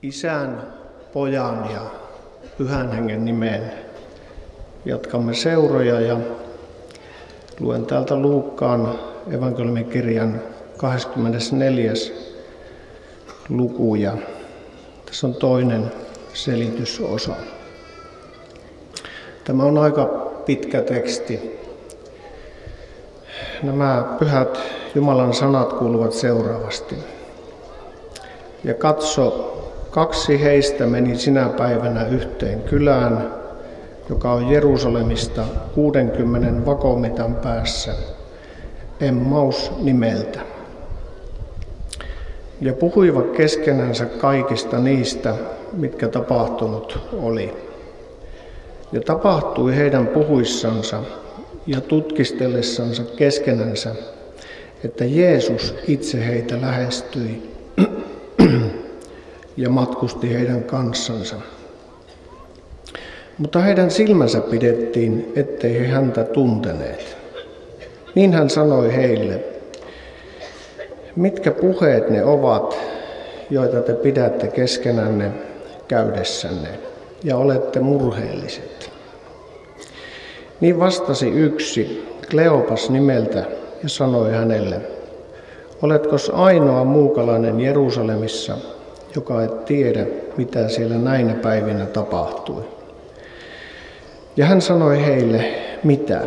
Isän, Pojan ja Pyhän Hengen nimeen jatkamme seuroja ja luen täältä Luukkaan evankeliumikirjan 24. luku ja tässä on toinen selitysosa. Tämä on aika pitkä teksti. Nämä pyhät Jumalan sanat kuuluvat seuraavasti. Ja katso, 2 heistä meni sinä päivänä yhteen kylään, joka on Jerusalemista 60 vakomitan päässä, Emmaus nimeltä. Ja puhuivat keskenänsä kaikista niistä, mitkä tapahtunut oli. Ja tapahtui heidän puhuissansa ja tutkistellessansa keskenänsä, että Jeesus itse heitä lähestyi ja matkusti heidän kanssansa. Mutta heidän silmänsä pidettiin, ettei he häntä tunteneet. Niin hän sanoi heille, mitkä puheet ne ovat, joita te pidätte keskenänne käydessänne, ja olette murheelliset. Niin vastasi yksi, Kleopas nimeltä, ja sanoi hänelle, oletkos ainoa muukalainen Jerusalemissa, joka et tiedä, mitä siellä näinä päivinä tapahtui. Ja hän sanoi heille, mitä?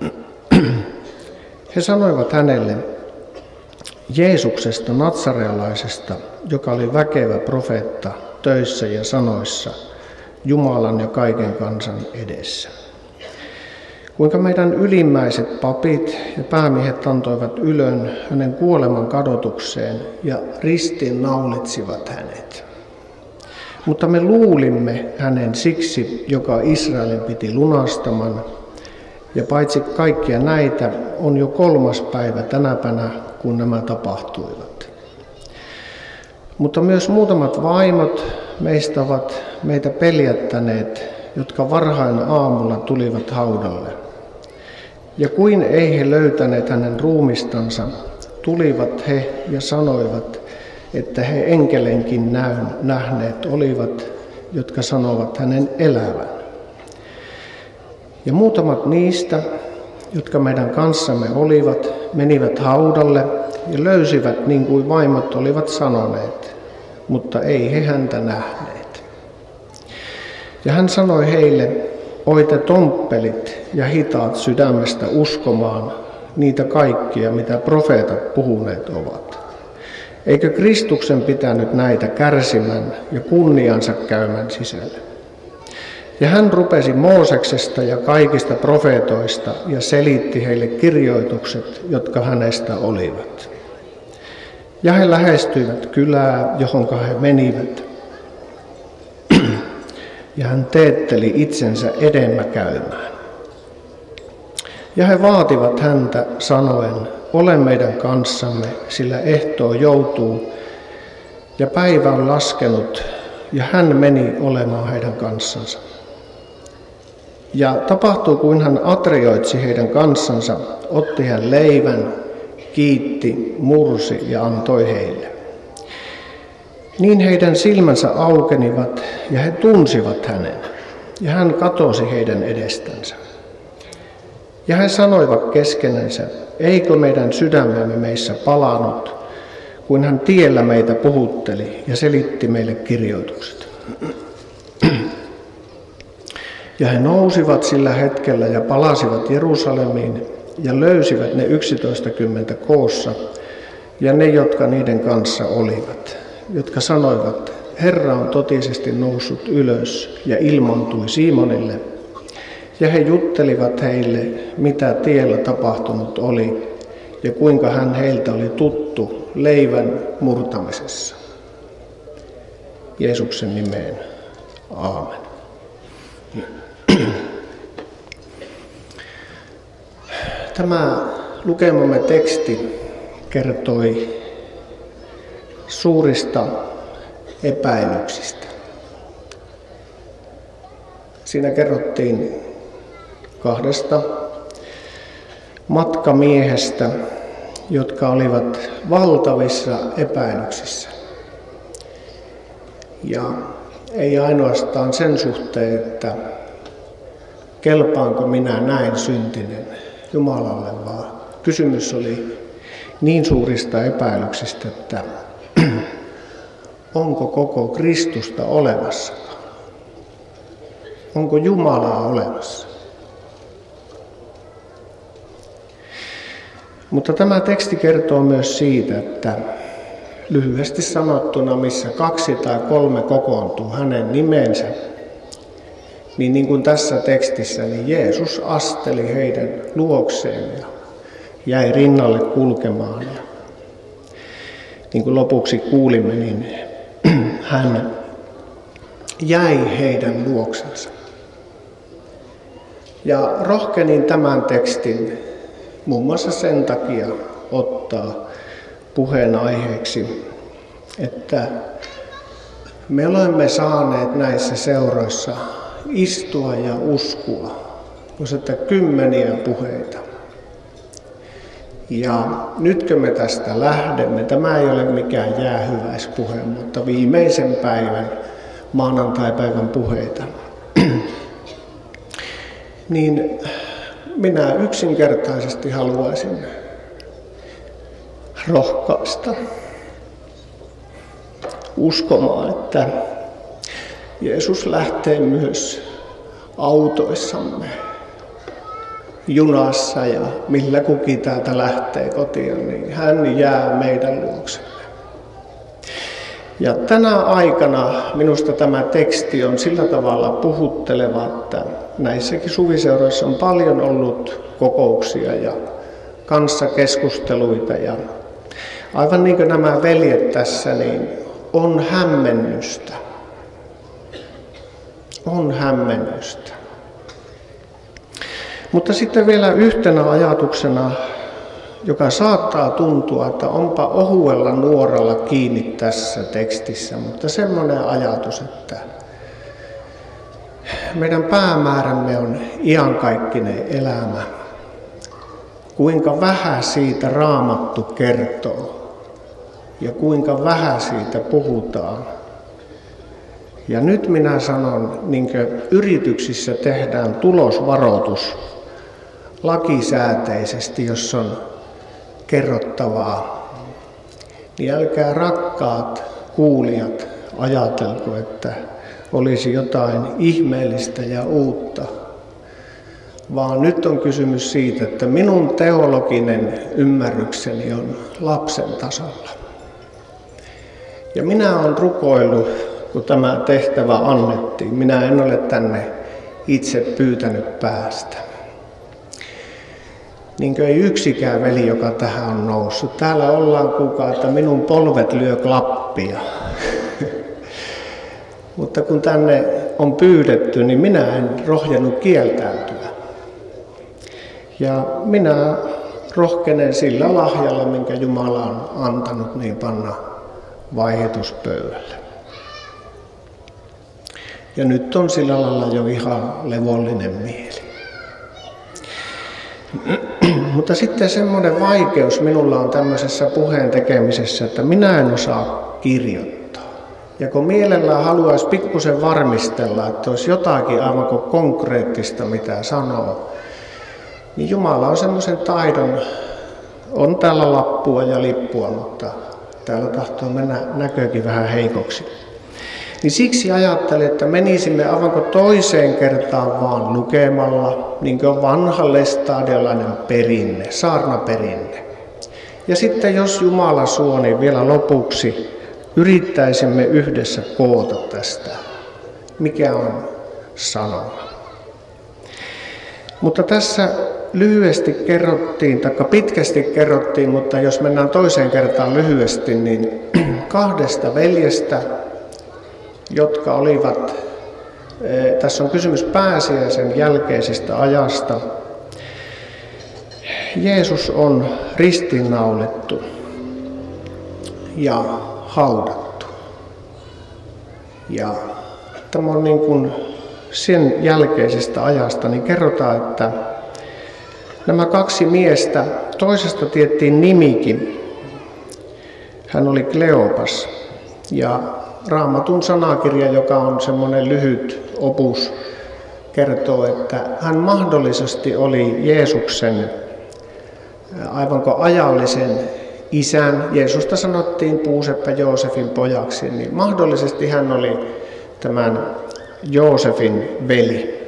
He sanoivat hänelle, Jeesuksesta natsarealaisesta, joka oli väkevä profeetta töissä ja sanoissa, Jumalan ja kaiken kansan edessä. Kuinka meidän ylimmäiset papit ja päämiehet antoivat ylön hänen kuoleman kadotukseen ja ristiin naulitsivat hänet. Mutta me luulimme hänen siksi, joka Israelin piti lunastaman, ja paitsi kaikkia näitä on jo 3. päivä tänäpänä, kun nämä tapahtuivat. Mutta myös muutamat vaimot meistä ovat meitä peljättäneet, jotka varhain aamulla tulivat haudalle. Ja kuin ei he löytäneet hänen ruumistansa, tulivat he ja sanoivat, että he enkelenkin nähneet olivat, jotka sanovat hänen elävän. Ja muutamat niistä, jotka meidän kanssamme olivat, menivät haudalle ja löysivät niin kuin vaimot olivat sanoneet, mutta ei he häntä nähneet. Ja hän sanoi heille, oi te tomppelit ja hitaat sydämestä uskomaan niitä kaikkia, mitä profeetat puhuneet ovat. Eikö Kristuksen pitänyt näitä kärsimän ja kunniansa käymän sisällä? Ja hän rupesi Mooseksesta ja kaikista profeetoista ja selitti heille kirjoitukset, jotka hänestä olivat. Ja he lähestyivät kylää, johonka he menivät. Ja hän teetteli itsensä edemmä käymään. Ja he vaativat häntä sanoen, ole meidän kanssamme, sillä ehtoo joutuu, ja päivä on laskenut, ja hän meni olemaan heidän kanssansa. Ja tapahtui, kuin hän atrioitsi heidän kanssansa, otti hän leivän, kiitti, mursi ja antoi heille. Niin heidän silmänsä aukenivat ja he tunsivat hänen, ja hän katosi heidän edestänsä. Ja he sanoivat keskenänsä, eikö meidän sydämemme meissä palanut, kun hän tiellä meitä puhutteli ja selitti meille kirjoitukset. Ja he nousivat sillä hetkellä ja palasivat Jerusalemiin ja löysivät ne 11 koossa ja ne, jotka niiden kanssa olivat, jotka sanoivat, Herra on totisesti noussut ylös ja ilmontui Simonille. Ja he juttelivat heille, mitä tiellä tapahtunut oli ja kuinka hän heiltä oli tuttu leivän murtamisessa. Jeesuksen nimeen. Aamen. Tämä lukemamme teksti kertoi suurista epäilyksistä. Siinä kerrottiin 2 matkamiehestä, jotka olivat valtavissa epäilyksissä. Ja ei ainoastaan sen suhteen, että kelpaanko minä näin syntinen Jumalalle, vaan kysymys oli niin suurista epäilyksistä, että onko koko Kristusta olemassa? Onko Jumalaa olemassa? Mutta tämä teksti kertoo myös siitä, että lyhyesti sanottuna, missä 2 tai 3 kokoontuu hänen nimensä, niin kuin tässä tekstissä, niin Jeesus asteli heidän luokseen ja jäi rinnalle kulkemaan. Ja niin kuin lopuksi kuulimme, niin hän jäi heidän luoksensa. Ja rohkenin tämän tekstin muun muassa sen takia ottaa puheenaiheeksi, että me olemme saaneet näissä seuroissa istua ja uskoa, jos että kymmeniä puheita. Ja nytkö me tästä lähdemme, tämä ei ole mikään jäähyväispuhe, mutta viimeisen päivän, maanantaipäivän puheita, niin minä yksinkertaisesti haluaisin rohkaista uskomaan, että Jeesus lähtee myös autoissamme, junassa ja millä kukin täältä lähtee kotiin, niin hän jää meidän luoksemme. Ja tänä aikana minusta tämä teksti on sillä tavalla puhutteleva, että näissäkin suviseuroissa on paljon ollut kokouksia ja kanssakeskusteluita. Ja aivan niin kuin nämä veljet tässä, niin on hämmennystä. On hämmennystä. Mutta sitten vielä yhtenä ajatuksena, joka saattaa tuntua, että onpa ohuella nuoralla kiinni tässä tekstissä, mutta semmoinen ajatus, että meidän päämäärämme on iankaikkinen elämä. Kuinka vähän siitä Raamattu kertoo ja kuinka vähän siitä puhutaan. Ja nyt minä sanon, niin kuin yrityksissä tehdään tulosvaroitus lakisääteisesti, jos on kerrottavaa, niin älkää rakkaat kuulijat ajatelko, että olisi jotain ihmeellistä ja uutta, vaan nyt on kysymys siitä, että minun teologinen ymmärrykseni on lapsen tasolla. Ja minä olen rukoillut, kun tämä tehtävä annettiin. Minä en ole tänne itse pyytänyt päästä. Niin kuin ei yksikään veli, joka tähän on noussut. Täällä ollaan kuulkaa, että minun polvet lyö klappia. Mutta kun tänne on pyydetty, niin minä en rohjennut kieltäytyä. Ja minä rohkenen sillä lahjalla, minkä Jumala on antanut, niin panna vaihituspöydälle. Ja nyt on sillä lailla jo ihan levollinen mieli. Mutta sitten semmoinen vaikeus minulla on tämmöisessä puheen tekemisessä, että minä en osaa kirjoittaa. Ja kun mielellään haluaisi pikkusen varmistella, että olisi jotakin aivan konkreettista, mitä sanoo, niin Jumala on semmoisen taidon, on täällä lappua ja lippua, mutta täällä tahtoo mennä näkökin vähän heikoksi. Niin siksi ajattelin, että menisimme aivan toiseen kertaan vaan lukemalla, niin kuin vanha lestadiolainen perinne, saarnaperinne. Ja sitten jos Jumala suo, niin vielä lopuksi yrittäisimme yhdessä koota tästä, mikä on sanoma. Mutta tässä lyhyesti kerrottiin, tai pitkästi kerrottiin, mutta jos mennään toiseen kertaan lyhyesti, niin 2 veljestä, jotka olivat, tässä on kysymys pääsiäisen jälkeisestä ajasta. Jeesus on ristiinnaulittu ja haudattu. Ja tämä on niin kuin sen jälkeisestä ajasta, niin kerrotaan, että nämä 2 miestä, toisesta tiettiin nimikin, hän oli Kleopas, ja Raamatun sanakirja, joka on semmoinen lyhyt opus, kertoo, että hän mahdollisesti oli Jeesuksen aivanko ajallisen isän. Jeesusta sanottiin puuseppä Joosefin pojaksi, niin mahdollisesti hän oli tämän Joosefin veli.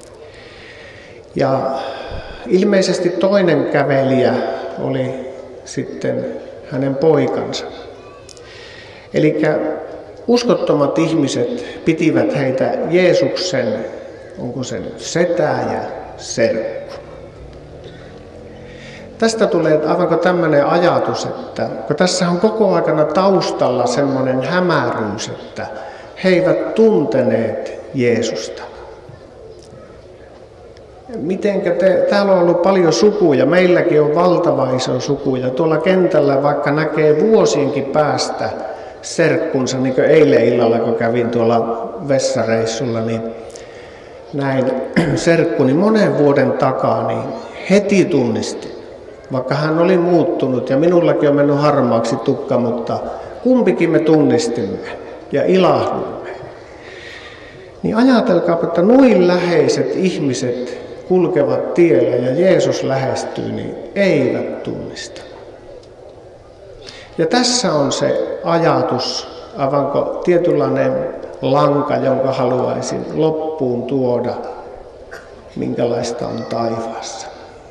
Ja ilmeisesti toinen kävelijä oli sitten hänen poikansa. Eli uskottomat ihmiset pitivät heitä Jeesuksen, onko se nyt setä ja serkku. Tästä tulee aivanko tämmöinen ajatus, että kun tässä on koko aikana taustalla semmoinen hämäryys, että he eivät tunteneet Jeesusta. Mitenkä täällä on ollut paljon sukuja, meilläkin on valtava iso suku, ja tuolla kentällä vaikka näkee vuosienkin päästä serkkunsa, niin kuin eilen illalla, kun kävin tuolla vessareissulla, niin näin serkkuni monen vuoden takaa, niin heti tunnistin. Vaikka hän oli muuttunut ja minullakin on mennyt harmaaksi tukka, mutta kumpikin me tunnistimme ja ilahduimme. Niin ajatelkaa, että noin läheiset ihmiset kulkevat tiellä ja Jeesus lähestyy, niin eivät tunnista. Ja tässä on se ajatus, aivanko tietynlainen lanka, jonka haluaisin loppuun tuoda, minkälaista on taivaassa.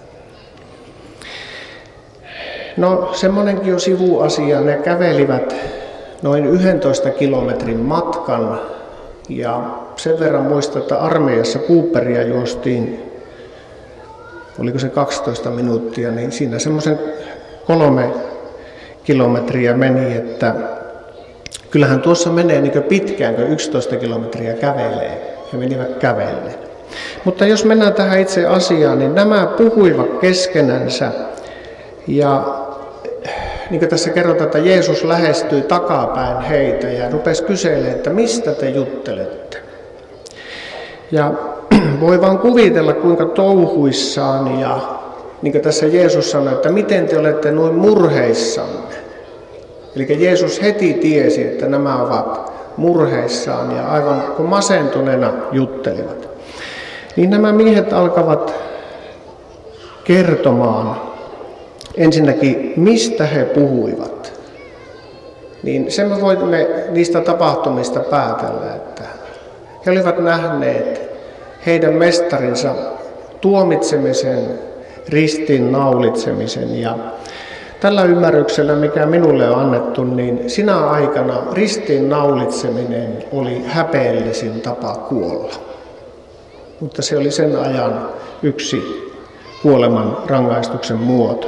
No semmoinenkin on sivuasia, ne kävelivät noin 11 kilometrin matkan ja sen verran muistan, että armeijassa Cooperia juostiin, oliko se 12 minuuttia, niin siinä semmoisen 3 kilometriä meni, että kyllähän tuossa menee niin pitkään, kun 11 kilometriä kävelee. He menivät kävelleen. Mutta jos mennään tähän itse asiaan, niin nämä puhuivat keskenänsä ja niin kuin tässä kerrotaan, että Jeesus lähestyi takapäin heitä ja rupesi kyselemään, että mistä te juttelette. Ja voi vaan kuvitella, kuinka touhuissaan ja niin kuin tässä Jeesus sanoi, että miten te olette noin murheissanne. Eli Jeesus heti tiesi, että nämä ovat murheissaan ja aivan kun masentuneena juttelivat. Niin nämä miehet alkavat kertomaan ensinnäkin, mistä he puhuivat. Niin sen me voimme niistä tapahtumista päätellä, että he olivat nähneet heidän mestarinsa tuomitsemisen, ristin naulitsemisen. Ja tällä ymmärryksellä, mikä minulle on annettu, niin sinä aikana ristin naulitseminen oli häpeällisin tapa kuolla. Mutta se oli sen ajan yksi kuoleman rangaistuksen muoto.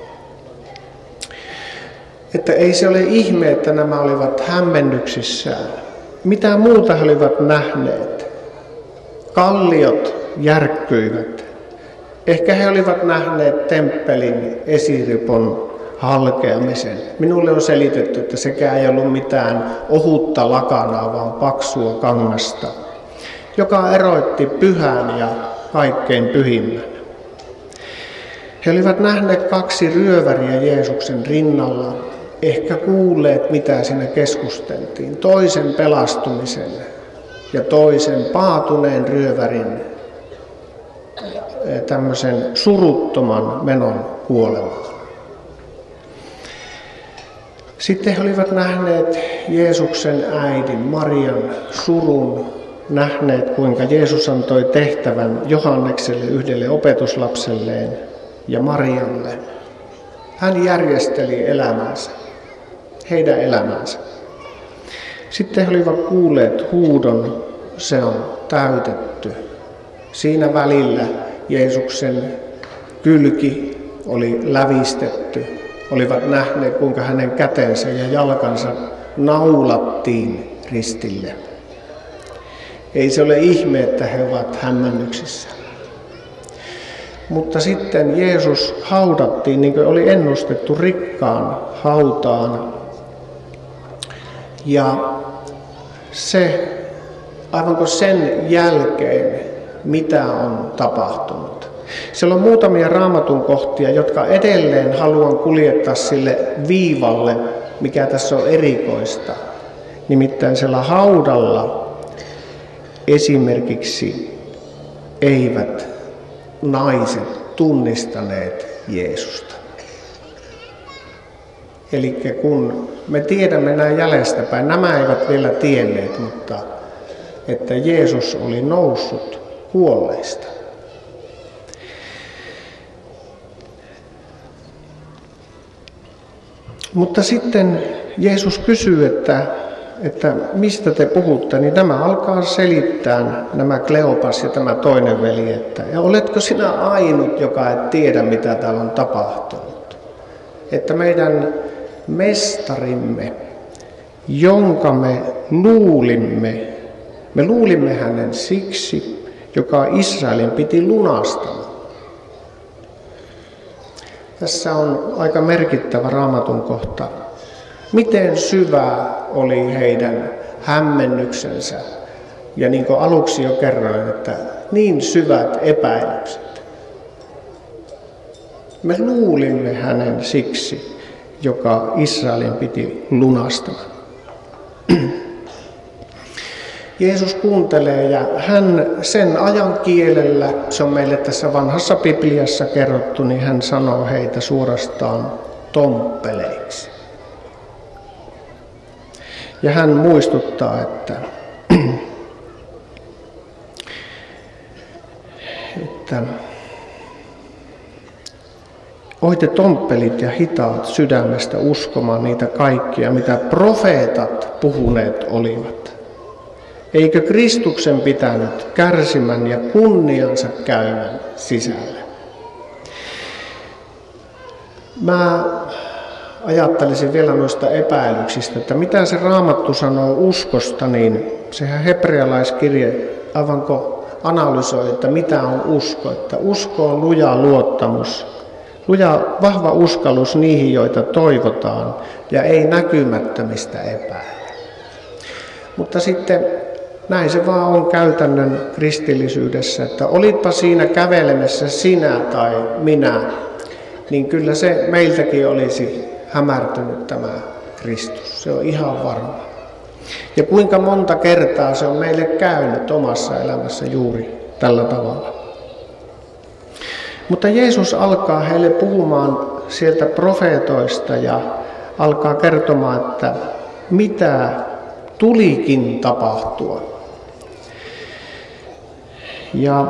Että ei se ole ihme, että nämä olivat hämmennyksissään. Mitä muuta he olivat nähneet? Kalliot järkkyivät. Ehkä he olivat nähneet temppelin esiripon halkeamisen. Minulle on selitetty, että sekään ei ollut mitään ohutta lakanaa, vaan paksua kangasta, joka eroitti pyhän ja kaikkein pyhimmän. He olivat nähneet 2 ryöväriä Jeesuksen rinnalla, ehkä kuulleet, mitä siinä keskusteltiin. Toisen pelastumisen ja toisen paatuneen ryövärin tämmöisen suruttoman menon kuolemaan. Sitten he olivat nähneet Jeesuksen äidin Marian surun, nähneet kuinka Jeesus antoi tehtävän Johannekselle, yhdelle opetuslapselleen ja Marialle. Hän järjesteli elämänsä, heidän elämänsä. Sitten he olivat kuulleet huudon, se on täytetty. Siinä välillä Jeesuksen kylki oli lävistetty. Olivat nähneet, kuinka hänen kätensä ja jalkansa naulattiin ristille. Ei se ole ihme, että he ovat hämmennyksissä. Mutta sitten Jeesus haudattiin, niin kuin oli ennustettu, rikkaan hautaan. Ja se, aivanko sen jälkeen, mitä on tapahtunut. Siellä on muutamia Raamatun kohtia, jotka edelleen haluan kuljettaa sille viivalle, mikä tässä on erikoista. Nimittäin siellä haudalla esimerkiksi eivät naiset tunnistaneet Jeesusta. Eli kun me tiedämme näin jäljestäpäin, nämä eivät vielä tienneet, mutta että Jeesus oli noussut kuolleista. Mutta sitten Jeesus kysyy, että mistä te puhutte, niin nämä alkaa selittää, nämä Kleopas ja tämä toinen veli, että ja oletko sinä ainut, joka et tiedä, mitä täällä on tapahtunut? Että meidän mestarimme, jonka me luulimme hänen siksi, joka Israelin piti lunastamaan. Tässä on aika merkittävä Raamatun kohta. Miten syvä oli heidän hämmennyksensä. Ja niin kuin aluksi jo kerroin, että niin syvät epäilykset. Me luulimme hänen siksi, joka Israelin piti lunastamaan. Jeesus kuuntelee ja hän sen ajan kielellä, se on meille tässä vanhassa Bibliassa kerrottu, niin hän sanoo heitä suorastaan tomppeleiksi. Ja hän muistuttaa, että oi te tomppelit ja hitaat sydämestä uskomaan niitä kaikkia, mitä profeetat puhuneet olivat. Eikö Kristuksen pitänyt kärsimän ja kunniansa käymän sisällä? Mä ajattelisin vielä noista epäilyksistä, että mitä se Raamattu sanoo uskosta, niin sehän hebrealaiskirje aivanko analysoi, että mitä on usko. Että usko on luja luottamus, luja vahva uskallus niihin, joita toivotaan, ja ei näkymättömistä epäillä. Mutta sitten näin se vaan on käytännön kristillisyydessä, että olitpa siinä kävelemässä sinä tai minä, niin kyllä se meiltäkin olisi hämärtynyt tämä Kristus. Se on ihan varma. Ja kuinka monta kertaa se on meille käynyt omassa elämässä juuri tällä tavalla. Mutta Jeesus alkaa heille puhumaan sieltä profeetoista ja alkaa kertomaan, että mitä tulikin tapahtua. Ja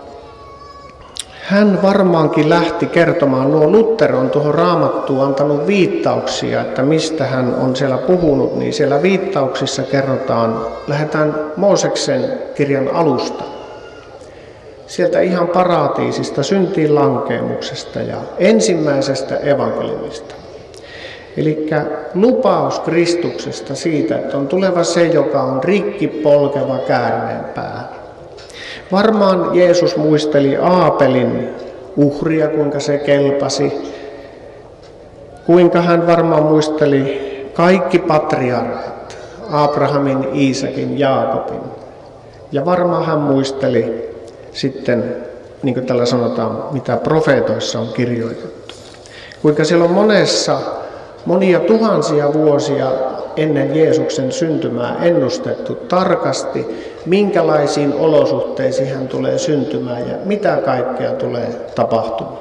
hän varmaankin lähti kertomaan, nuo Luther on tuohon Raamattuun antanut viittauksia, että mistä hän on siellä puhunut, niin siellä viittauksissa kerrotaan, lähdetään Mooseksen kirjan alusta. Sieltä ihan paratiisista, syntiin lankeemuksesta ja ensimmäisestä evankeliumista. Eli lupaus Kristuksesta siitä, että on tuleva se, joka on rikki polkeva käärmeen pää. Varmaan Jeesus muisteli Aapelin uhria, kuinka se kelpasi. Kuinka hän varmaan muisteli kaikki patriarkat, Abrahamin, Iisakin, Jaakobin. Ja varmaan hän muisteli sitten, niin kuin tällä sanotaan, mitä profeetoissa on kirjoitettu. Kuinka siellä on monia tuhansia vuosia ennen Jeesuksen syntymää ennustettu tarkasti, minkälaisiin olosuhteisiin hän tulee syntymään ja mitä kaikkea tulee tapahtumaan.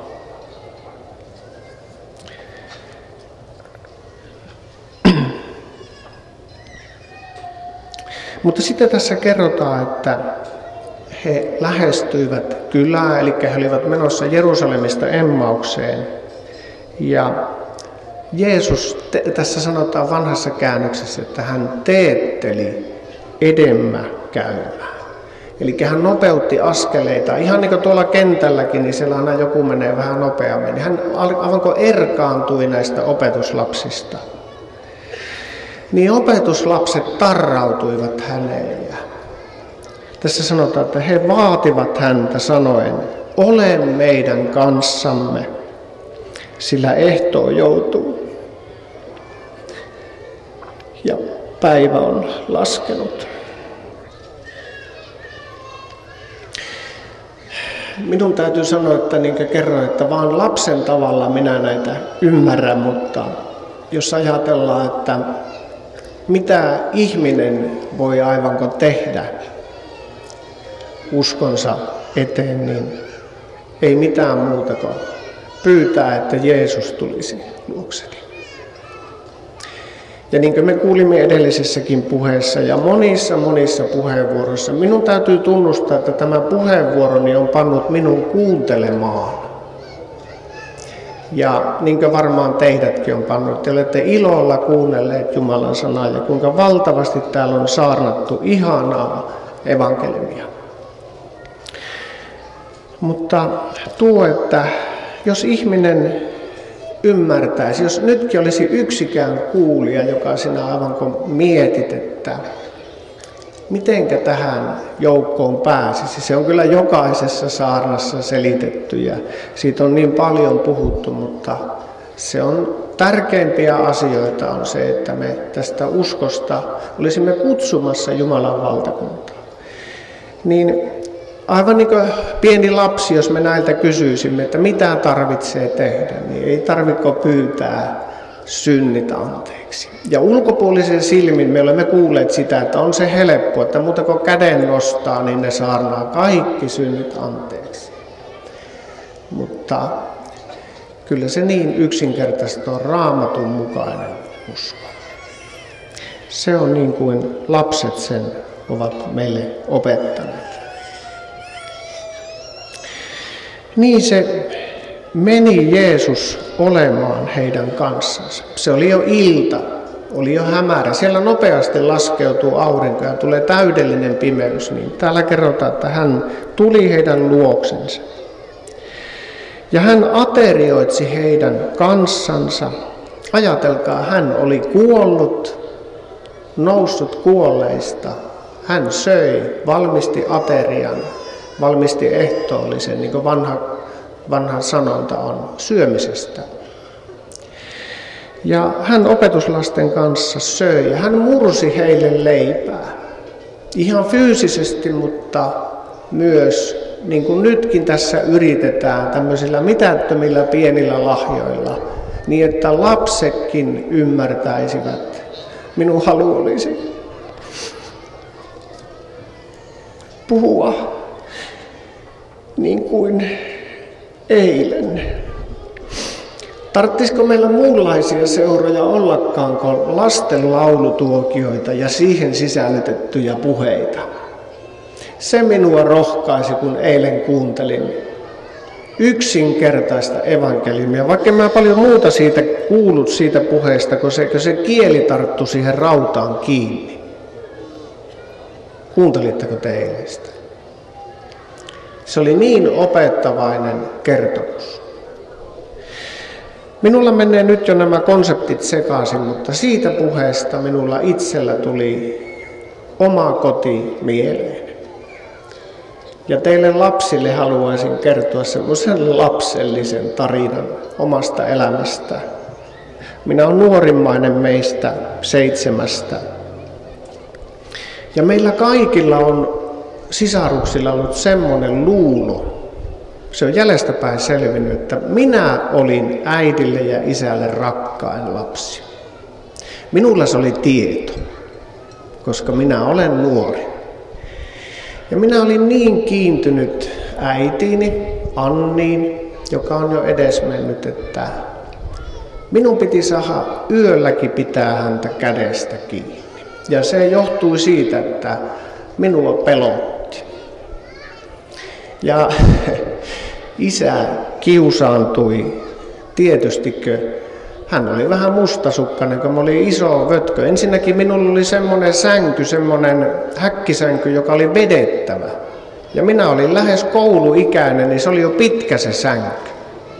Mutta sitten tässä kerrotaan, että he lähestyivät kylää, eli he olivat menossa Jerusalemista Emmaukseen. Ja Jeesus, tässä sanotaan vanhassa käännöksessä, että hän teetteli edemmä käymään. Eli hän nopeutti askeleita. Ihan niin kuin tuolla kentälläkin, niin siellä aina joku menee vähän nopeammin. Hän aivanko erkaantui näistä opetuslapsista. Niin opetuslapset tarrautuivat häneen. Tässä sanotaan, että he vaativat häntä sanoen, ole meidän kanssamme, sillä ehtoo joutuu. Ja päivä on laskenut. Minun täytyy sanoa, että niin kuin kerroin, että vaan lapsen tavalla minä näitä ymmärrän, mutta jos ajatellaan, että mitä ihminen voi aivanko tehdä uskonsa eteen, niin ei mitään muuta kuin pyytää, että Jeesus tulisi luokseni. Ja niin kuin me kuulimme edellisessäkin puheessa ja monissa puheenvuoroissa, minun täytyy tunnustaa, että tämä puheenvuoroni on pannut minun kuuntelemaan. Ja niin kuin varmaan teidätkin on pannut, te olette ilolla kuunnelleet Jumalan sanaa ja kuinka valtavasti täällä on saarnattu ihanaa evankeliumia. Mutta että jos ihminen ymmärtäisi, jos nytkin olisi yksikään kuulija, joka sinä aivan kun mietit, että mitenkä tähän joukkoon pääsisi. Se on kyllä jokaisessa saarnassa selitetty ja siitä on niin paljon puhuttu, mutta se on tärkeimpiä asioita on se, että me tästä uskosta olisimme kutsumassa Jumalan valtakuntaa. Niin aivan niin kuin pieni lapsi, jos me näiltä kysyisimme, että mitä tarvitsee tehdä, niin ei tarvitse pyytää synnit anteeksi. Ja ulkopuolisen silmin me olemme kuulleet sitä, että on se helppo, että muuta kuin käden nostaa, niin ne saarnaa kaikki synnit anteeksi. Mutta kyllä se niin yksinkertaisesti on Raamatun mukainen usko. Se on niin kuin lapset sen ovat meille opettaneet. Niin se meni Jeesus olemaan heidän kanssansa. Se oli jo ilta, oli jo hämärä. Siellä nopeasti laskeutuu aurinko ja tulee täydellinen pimeys. Niin täällä kerrotaan, että hän tuli heidän luoksensa. Ja hän aterioitsi heidän kanssansa. Ajatelkaa, hän oli kuollut, noussut kuolleista. Hän söi, valmisti aterian, valmisti ehtoollisen, niin kuin vanha sanonta on syömisestä. Ja hän opetuslasten kanssa söi ja hän mursi heille leipää. Ihan fyysisesti, mutta myös niin kuin nytkin tässä yritetään tämmöisillä mitättömillä pienillä lahjoilla, niin että lapsetkin ymmärtäisivät. Minun halu olisi puhua niin kuin eilen. Tarvitsisiko meillä muunlaisia seuroja ollakaan kuin lasten laulutuokioita ja siihen sisällytettyjä puheita? Se minua rohkaisi, kun eilen kuuntelin yksinkertaista evankeliumia. Vaikka mä paljon muuta siitä kuullut siitä puheesta, kun se kieli tarttui siihen rautaan kiinni. Kuuntelitteko te eilen sitä? Se oli niin opettavainen kertomus. Minulla menee nyt jo nämä konseptit sekaisin, mutta siitä puheesta minulla itsellä tuli oma koti mieleen. Ja teille lapsille haluaisin kertoa semmoisen lapsellisen tarinan omasta elämästä. Minä olen nuorimmainen meistä 7. Ja meillä kaikilla on sisaruksilla ollut semmoinen luulo, se on jäljestäpäin selvinnyt, että minä olin äidille ja isälle rakkain lapsi. Minulla se oli tieto, koska minä olen nuori. Ja minä olin niin kiintynyt äitiini, Anniin, joka on jo edesmennyt, että minun piti saada yölläkin pitää häntä kädestä kiinni. Ja se johtui siitä, että minua pelotti. Ja isä kiusaantui, tietystikö, hän oli vähän mustasukkainen, kun oli iso vötkö. Ensinnäkin minulla oli semmoinen sänky, semmoinen häkkisänky, joka oli vedettävä. Ja minä olin lähes kouluikäinen, niin se oli jo pitkä se sänky.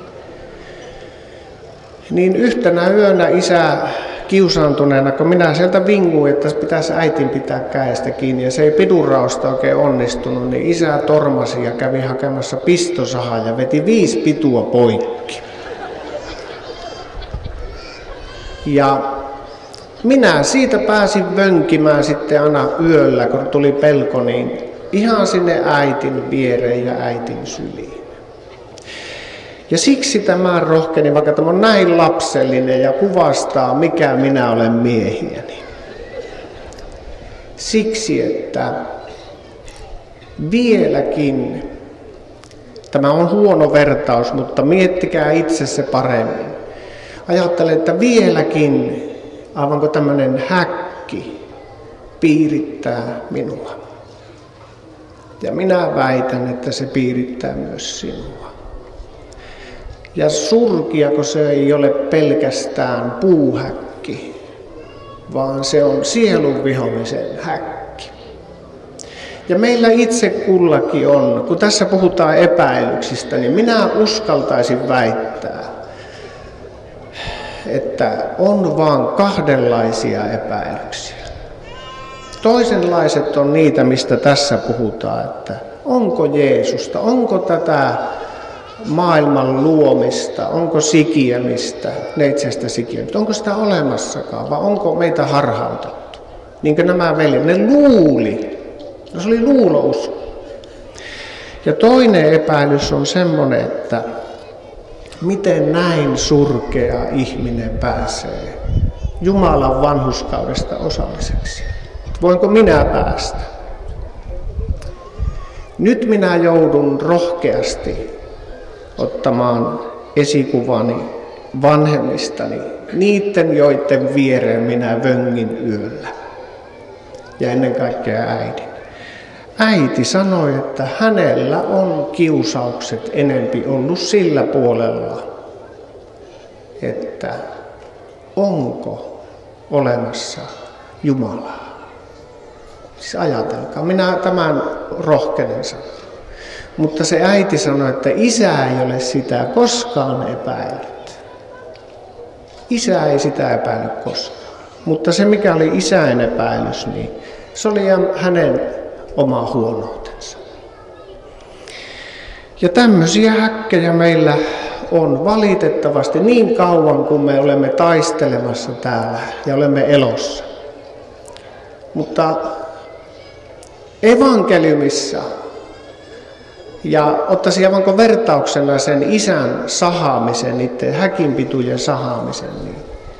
Niin yhtenä yönä isä kiusaantuneena, kun minä sieltä vinguin, että pitäisi äitin pitää käestä kiinni ja se ei pidurausta oikein onnistunut, niin isä tormasi ja kävi hakemassa pistosahaa ja veti 5 pitua poikki. Ja minä siitä pääsin vönkimään sitten aina yöllä, kun tuli pelko, niin ihan sinne äitin viereen ja äitin syliin. Ja siksi tämä rohkeni, vaikka tämä on näin lapsellinen ja kuvastaa, mikä minä olen miehiäni. Siksi, että vieläkin, tämä on huono vertaus, mutta miettikää itse se paremmin. Ajattelen, että vieläkin aivan kuin tämmöinen häkki piirittää minua. Ja minä väitän, että se piirittää myös sinua. Ja surkia, kun se ei ole pelkästään puuhäkki, vaan se on sielun vihollisen häkki. Ja meillä itse kullakin on, kun tässä puhutaan epäilyksistä, niin minä uskaltaisin väittää, että on vaan kahdenlaisia epäilyksiä. Toisenlaiset on niitä, mistä tässä puhutaan, että onko Jeesusta, onko tätä maailman luomista, onko sikiämistä, neitsestä sikiämistä, onko sitä olemassakaan vai onko meitä harhautettu. Niin kuin nämä veljet, ne luuli, no se oli luulousko. Ja toinen epäilys on semmoinen, että miten näin surkea ihminen pääsee Jumalan vanhurskaudesta osalliseksi. Voinko minä päästä? Nyt minä joudun rohkeasti ottamaan esikuvani vanhemmistani, niiden joiden viereen minä vöngin yöllä. Ja ennen kaikkea äidin. Äiti sanoi, että hänellä on kiusaukset enempi ollut sillä puolella, että onko olemassa Jumalaa. Siis ajatelkaa, minä tämän rohkenen sanoa. Mutta se äiti sanoi, että isä ei ole sitä koskaan epäillyt. Isä ei sitä epäillyt koskaan. Mutta se mikä oli isän epäilys, niin se oli hänen oma huonoutensa. Ja tämmöisiä häkkejä meillä on valitettavasti niin kauan, kun me olemme taistelemassa täällä ja olemme elossa. Mutta evankeliumissa, ja ottaisin aivan vertauksena sen isän sahaamisen, niiden häkinpitujen sahaamisen, niin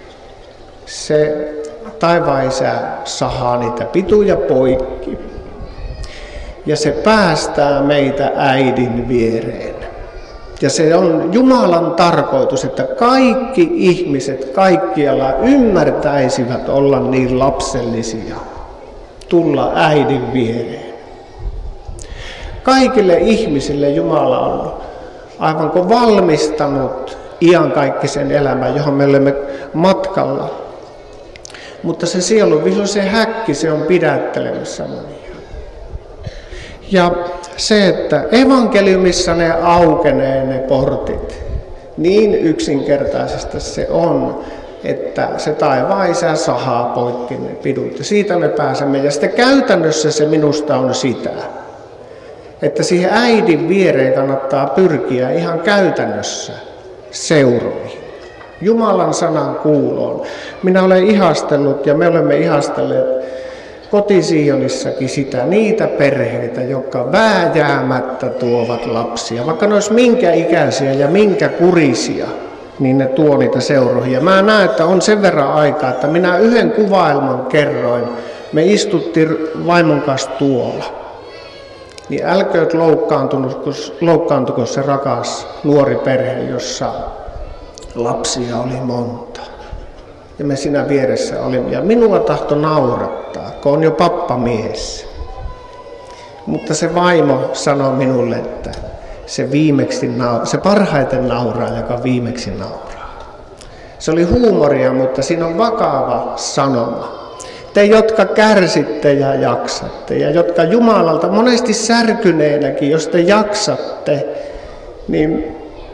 se taivaan isä sahaa niitä pituja poikki. Ja se päästää meitä äidin viereen. Ja se on Jumalan tarkoitus, että kaikki ihmiset kaikkialla ymmärtäisivät olla niin lapsellisia, tulla äidin viereen. Kaikille ihmisille Jumala on aivan kuin valmistanut iankaikkisen elämän, johon me olemme matkalla. Mutta se sielun vihollisen häkki, se on pidättelemässä monia. Ja se, että evankeliumissa ne aukenee ne portit, niin yksinkertaisesti se on, että se taivaan isä sahaa poikki ne pidut. Ja siitä me pääsemme. Ja sitten käytännössä se minusta on sitä, että siihen äidin viereen kannattaa pyrkiä ihan käytännössä seuroihin. Jumalan sanan kuuloon. Minä olen ihastellut ja me olemme ihastelleet koti-Sionissakin sitä, niitä perheitä, jotka vääjäämättä tuovat lapsia. Vaikka ne olisi minkä ikäisiä ja minkä kurisia, niin ne tuo niitä seuroihin. Ja mä näen, että on sen verran aikaa, että minä yhden kuvailman kerroin. Me istuttiin vaimon kanssa tuolla. Niin älkööt loukkaantuko se rakas nuori perhe, jossa lapsia oli monta. Ja me siinä vieressä olimme. Ja minua tahto naurattaa, kun on jo pappamies. Mutta se vaimo sanoi minulle, että se parhaiten nauraa, joka viimeksi nauraa. Se oli huumoria, mutta siinä on vakava sanoma. Te, jotka kärsitte ja jaksatte, ja jotka Jumalalta monesti särkyneenäkin, jos te jaksatte, niin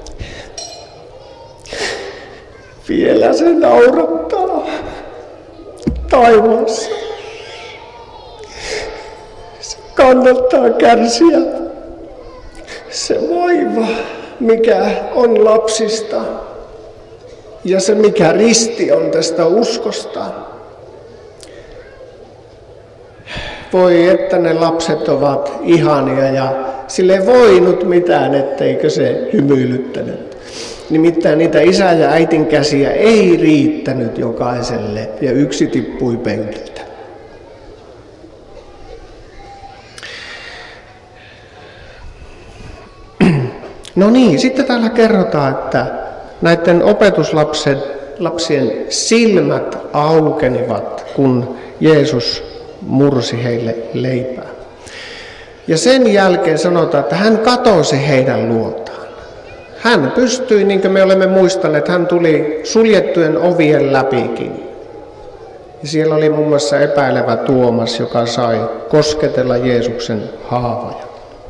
vielä se naurattaa taivaassa. Se kannattaa kärsiä. Se vaiva, mikä on lapsista, ja se mikä risti on tästä uskosta. Voi, että ne lapset ovat ihania ja sille ei voinut mitään, etteikö se hymyilyttänyt. Nimittäin niitä isä ja äitin käsiä ei riittänyt jokaiselle ja yksi tippui penkiltä. No niin, sitten täällä kerrotaan, että näiden opetuslapsien silmät aukenivat, kun Jeesus mursi heille leipää. Ja sen jälkeen sanotaan, että hän katosi heidän luotaan. Hän pystyi, niin kuin me olemme muistaneet, hän tuli suljettujen ovien läpikin. Ja siellä oli muun muassa epäilevä Tuomas, joka sai kosketella Jeesuksen haavoja.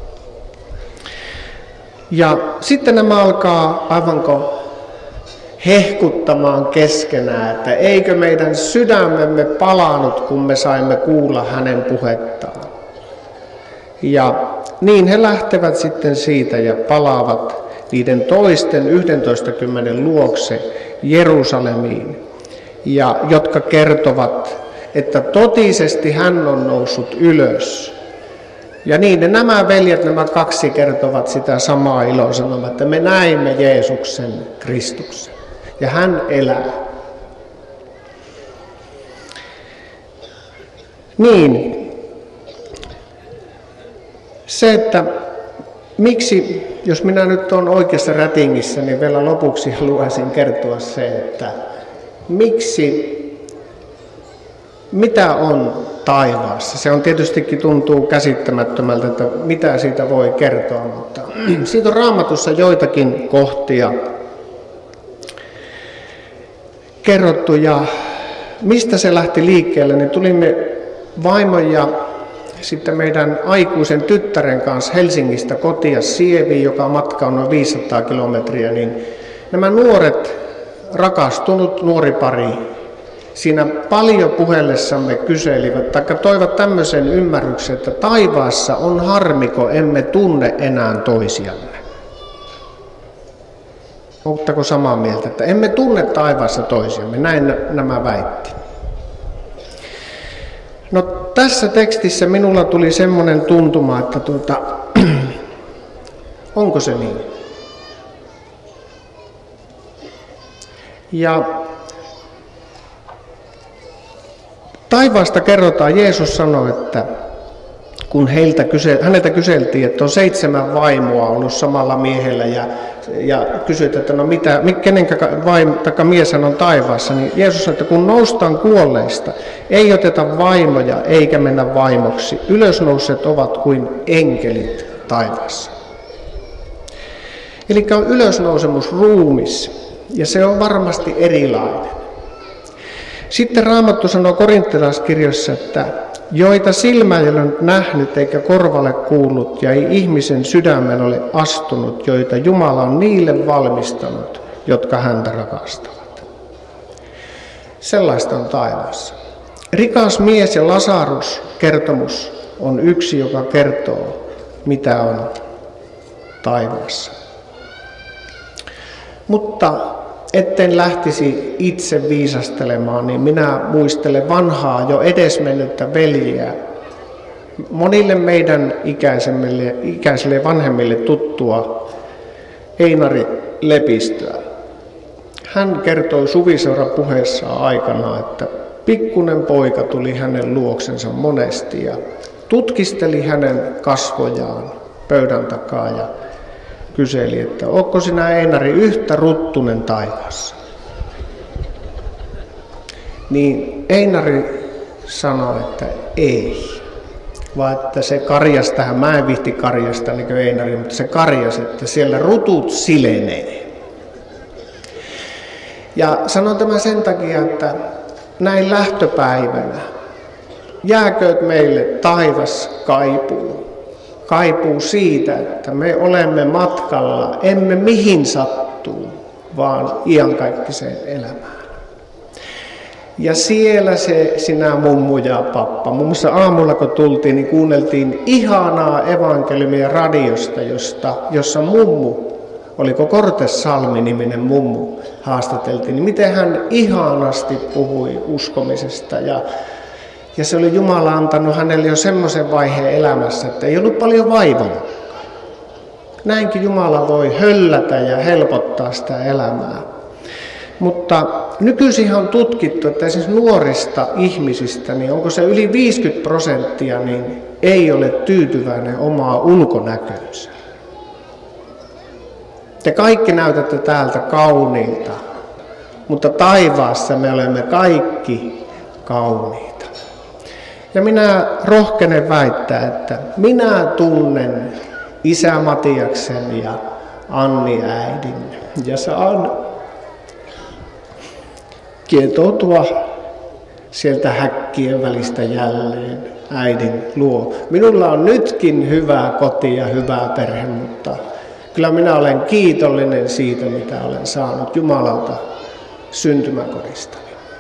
Ja sitten nämä alkaa aivanko hehkuttamaan keskenään, että eikö meidän sydämemme palanut, kun me saimme kuulla hänen puhettaan. Ja niin he lähtevät sitten siitä ja palaavat niiden toisten 11 luokse Jerusalemiin, ja jotka kertovat, että totisesti hän on noussut ylös. Ja niin nämä veljet, nämä kaksi kertovat sitä samaa ilosanomaa, että me näimme Jeesuksen Kristuksen ja hän elää. Niin, se, että miksi, jos minä nyt olen oikeassa rätingissä, niin vielä lopuksi haluaisin kertoa se, että mitä on taivaassa. Se on tietystikin tuntuu käsittämättömältä, että mitä siitä voi kertoa, mutta siitä on Raamatussa joitakin kohtia kerrottu, ja mistä se lähti liikkeelle, niin tulimme vaimon ja sitten meidän aikuisen tyttären kanssa Helsingistä kotia Sieviin, joka matka on noin 500 kilometriä, niin nämä nuoret, rakastunut nuori pari, siinä paljon puhellessamme kyselivät, tai toivat tämmöisen ymmärryksen, että taivaassa on harmiko, emme tunne enää toisiamme. Oletteko samaa mieltä, että emme tunne taivaassa toisiamme? Näin nämä väitti. No tässä tekstissä minulla tuli semmoinen tuntuma, että onko se niin? Ja taivaasta kerrotaan, Jeesus sanoi, että kun häneltä kyseltiin, että on 7 vaimoa ollut samalla miehellä ja kysyttiin, että no kenenkä mies on taivaassa, niin Jeesus sanoi, että kun noustaan kuolleista, ei oteta vaimoja eikä mennä vaimoksi. Ylösnouset ovat kuin enkelit taivaassa. Eli on ylösnousemus ruumis, ja se on varmasti erilainen. Sitten Raamattu sanoo korinttilaiskirjassa, että joita silmä ei ole nähnyt eikä korvalle kuullut ja ei ihmisen sydämen ole astunut, joita Jumala on niille valmistanut, jotka häntä rakastavat. Sellaista on taivaassa. Rikas mies ja Lasarus kertomus on yksi, joka kertoo, mitä on taivaassa. Mutta etten lähtisi itse viisastelemaan, niin minä muistelen vanhaa jo edesmennyttä veljeä. Monille meidän ikäisille vanhemmille tuttua Einari Lepistöä. Hän kertoi Suviseuran puheessaan aikana, että pikkunen poika tuli hänen luoksensa monesti ja tutkisteli hänen kasvojaan pöydän takaa ja kyseli, että ootko sinä Einari yhtä ruttunen taivaassa? Niin Einari sanoi, että ei, vaan että se karjasi, mä en vihti karjasta niin kuin Einari, mutta se karjasi, että siellä rutut silenee. Ja sanon tämän sen takia, että näin lähtöpäivänä jääkööt meille taivas kaipuu siitä, että me olemme matkalla, emme mihin sattuu, vaan iankaikkiseen elämään. Ja siellä se sinä mummu ja pappa. Muun muassa aamulla kun tultiin, niin kuunneltiin ihanaa evankeliumia radiosta, jossa mummu, oliko Kortes Salmi-niminen mummu, haastateltiin, niin miten hän ihanasti puhui uskomisesta. Ja se oli Jumala antanut hänelle jo semmoisen vaiheen elämässä, että ei ollut paljon vaivaa. Näinkin Jumala voi höllätä ja helpottaa sitä elämää. Mutta nykyisin on tutkittu, että esimerkiksi nuorista ihmisistä, niin onko se yli 50%, niin ei ole tyytyväinen omaa ulkonäköönsä. Te kaikki näytätte täältä kauniilta, mutta taivaassa me olemme kaikki kauniita. Ja minä rohkenen väittää, että minä tunnen isä Matiaksen ja Anni äidin ja saan kietoutua sieltä häkkien välistä jälleen äidin luo. Minulla on nytkin hyvä koti ja hyvä perhe, mutta kyllä minä olen kiitollinen siitä, mitä olen saanut Jumalalta syntymäkodistani.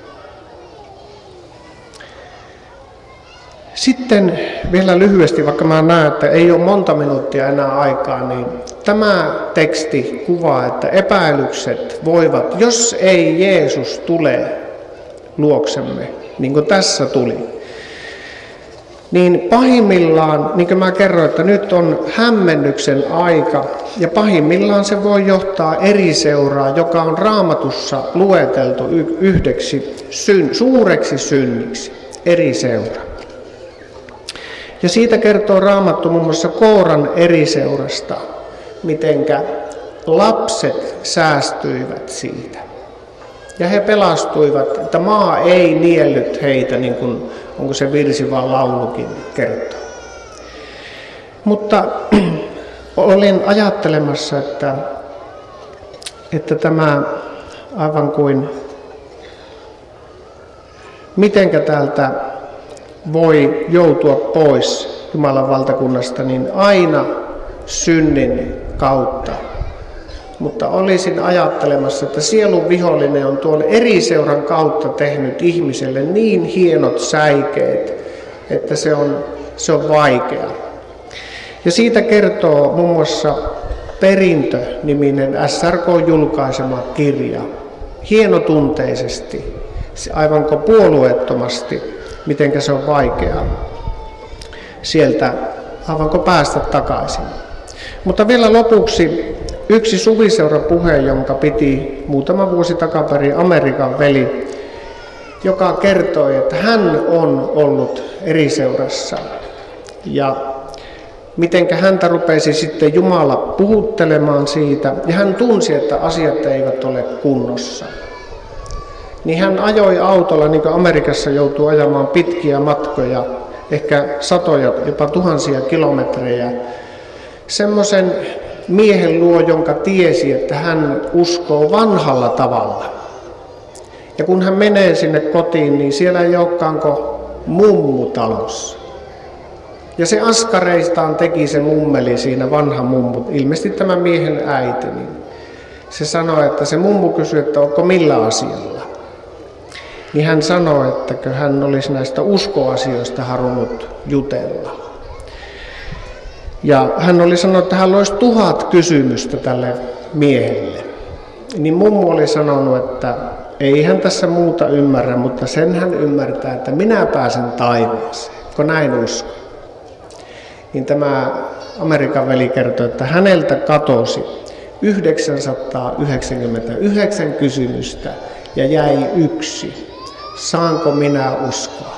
Sitten vielä lyhyesti, vaikka mä näen, että ei ole monta minuuttia enää aikaa, niin tämä teksti kuvaa, että epäilykset voivat, jos ei Jeesus tule luoksemme, niin kuin tässä tuli, niin pahimmillaan, niin kuin mä kerroin, että nyt on hämmennyksen aika, ja pahimmillaan se voi johtaa eri seuraa, joka on Raamatussa lueteltu yhdeksi suureksi synniksi, eri seura. Ja siitä kertoo Raamattu muun muassa Kooran eri seurasta, mitenkä lapset säästyivät siitä. Ja he pelastuivat, että maa ei niellyt heitä, niin kuin onko se virsi vaan laulukin kertoo. Mutta olin ajattelemassa, että tämä aivan kuin, mitenkä täältä voi joutua pois Jumalan valtakunnasta, niin aina synnin kautta. Mutta olisin ajattelemassa, että sielun vihollinen on tuon eri seuran kautta tehnyt ihmiselle niin hienot säikeet, että se on vaikea. Ja siitä kertoo muun muassa Perintö-niminen SRK-julkaisema kirja, hienotunteisesti, aivan kuin puolueettomasti, miten se on vaikeaa sieltä aivan kuin päästä takaisin. Mutta vielä lopuksi yksi suviseurapuhe, jonka piti muutama vuosi takaperin Amerikan veli, joka kertoi, että hän on ollut eri seurassa. Ja mitenkä häntä rupesi sitten Jumala puhuttelemaan siitä, ja hän tunsi, että asiat eivät ole kunnossa. Niin hän ajoi autolla, niin kuin Amerikassa joutuu ajamaan pitkiä matkoja, ehkä satoja, jopa tuhansia kilometrejä, semmoisen miehen luo, jonka tiesi, että hän uskoo vanhalla tavalla. Ja kun hän menee sinne kotiin, niin siellä ei olekaan kuin mummu talossa. Ja se askareistaan teki se mummeli siinä, vanha mummu, ilmeisesti tämä miehen äiti. Niin se sanoi, että se mummu kysyi, että onko millä asialla. Niin hän sanoi, että hän olisi näistä uskoasioista halunnut jutella. Ja hän oli sanonut, että hän olisi 1000 kysymystä tälle miehelle. Niin mummu oli sanonut, että ei hän tässä muuta ymmärrä, mutta sen hän ymmärtää, että minä pääsen taivaaseen, kun näin uskon. Niin tämä Amerikan veli kertoi, että häneltä katosi 999 kysymystä ja jäi yksi. Saanko minä uskoa?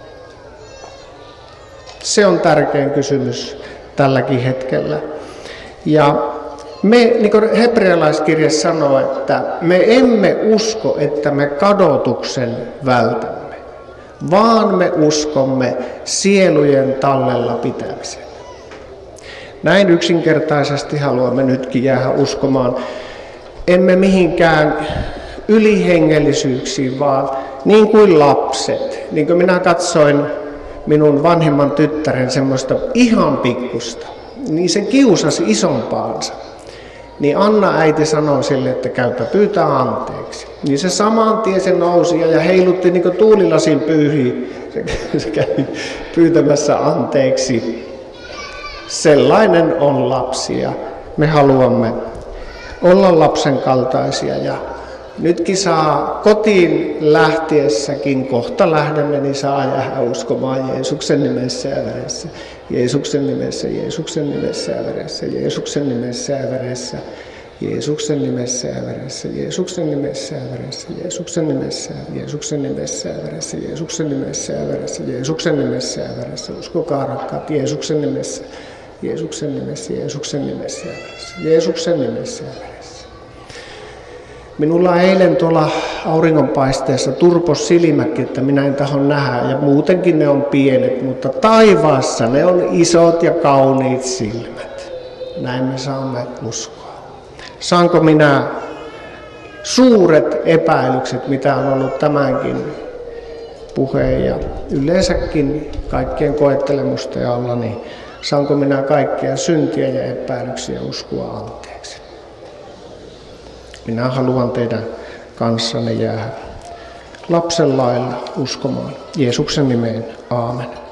Se on tärkein kysymys tälläkin hetkellä. Ja me, niin kuin hebrealaiskirja sanoo, että me emme usko, että me kadotuksen vältämme, vaan me uskomme sielujen tallella pitämisen. Näin yksinkertaisesti haluamme nytkin jäädä uskomaan. Emme mihinkään ylihengellisyyksiin, vaan niin kuin lapset. Niin kuin minä katsoin minun vanhimman tyttären semmoista ihan pikkusta, niin se kiusasi isompaansa. Niin Anna äiti sanoi sille, että käypä pyytää anteeksi. Niin se saman tien se nousi ja heilutti niin kuin tuulilasin pyyhiin. Se kävi pyytämässä anteeksi. Sellainen on lapsi ja me haluamme olla lapsen kaltaisia. Ja nytkin saa kotiin lähtiessäkin, kohta lähdemme, niin saa jäädä uskomaan Jeesuksen nimessä ja veressä. Jeesuksen nimessä, Jeesuksen nimessä ja veressä, Jeesuksen nimessä ja veressä, Jeesuksen nimessä ja veressä, Jeesuksen nimessä ja veressä, Jeesuksen nimessä, Jeesuksen nimessä ja veressä, Jeesuksen nimessä ja veressä, Jeesuksen nimessä ja veressä. Uskokaa rakkaat, Jeesuksen nimessä Jeesuksen nimessä, Jeesuksen nimessä ja veressä. Jeesuksen nimessä ja veressä. Minulla eilen tuolla auringonpaisteessa turpos silmäkin, että minä en tahdo nähdä, ja muutenkin ne on pienet, mutta taivaassa ne on isot ja kauniit silmät. Näin me saamme uskoa. Saanko minä suuret epäilykset, mitä on ollut tämänkin puheen ja yleensäkin kaikkien koettelemusten alla, niin saanko minä kaikkea syntiä ja epäilyksiä uskoa anteeksi? Minä haluan teidän kanssanne jäädä lapsen lailla uskomaan. Jeesuksen nimeen, aamen.